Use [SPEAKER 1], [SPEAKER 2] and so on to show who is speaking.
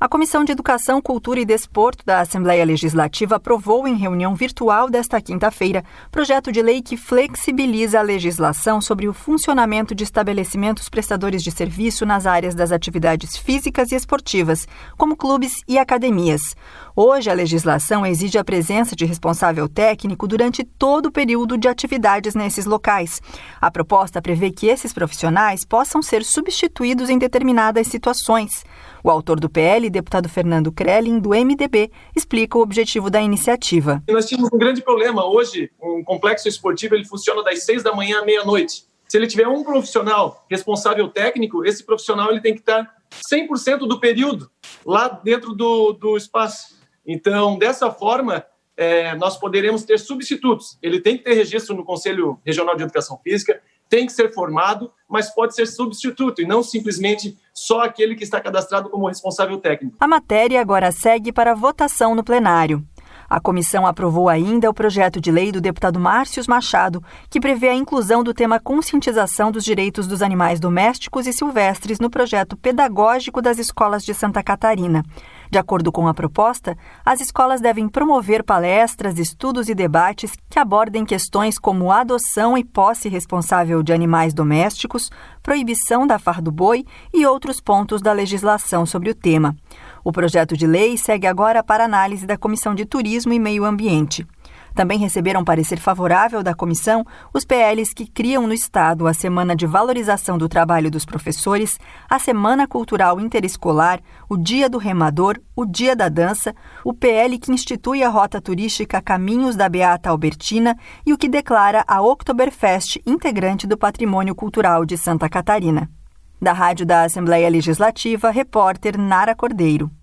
[SPEAKER 1] A Comissão de Educação, Cultura e Desporto da Assembleia Legislativa aprovou em reunião virtual desta quinta-feira projeto de lei que flexibiliza a legislação sobre o funcionamento de estabelecimentos prestadores de serviço nas áreas das atividades físicas e esportivas, como clubes e academias. Hoje, a legislação exige a presença de responsável técnico durante todo o período de atividades nesses locais. A proposta prevê que esses profissionais possam ser substituídos em determinadas situações. O autor do PL, deputado Fernando Krellin, do MDB, explica o objetivo da iniciativa.
[SPEAKER 2] Nós tínhamos um grande problema. Hoje, um complexo esportivo ele funciona das 6 da manhã à meia-noite. Se ele tiver um profissional responsável técnico, esse profissional ele tem que estar 100% do período lá dentro do espaço. Então, dessa forma, nós poderemos ter substitutos. Ele tem que ter registro no Conselho Regional de Educação Física, tem que ser formado, mas pode ser substituto e não simplesmente só aquele que está cadastrado como responsável técnico.
[SPEAKER 1] A matéria agora segue para votação no plenário. A comissão aprovou ainda o projeto de lei do deputado Márcio Machado, que prevê a inclusão do tema conscientização dos direitos dos animais domésticos e silvestres no projeto pedagógico das escolas de Santa Catarina. De acordo com a proposta, as escolas devem promover palestras, estudos e debates que abordem questões como adoção e posse responsável de animais domésticos, proibição da fardo boi e outros pontos da legislação sobre o tema. O projeto de lei segue agora para análise da Comissão de Turismo e Meio Ambiente. Também receberam parecer favorável da comissão os PLs que criam no Estado a Semana de Valorização do Trabalho dos Professores, a Semana Cultural Interescolar, o Dia do Remador, o Dia da Dança, o PL que institui a Rota Turística Caminhos da Beata Albertina e o que declara a Oktoberfest integrante do Patrimônio Cultural de Santa Catarina. Da Rádio da Assembleia Legislativa, repórter Nara Cordeiro.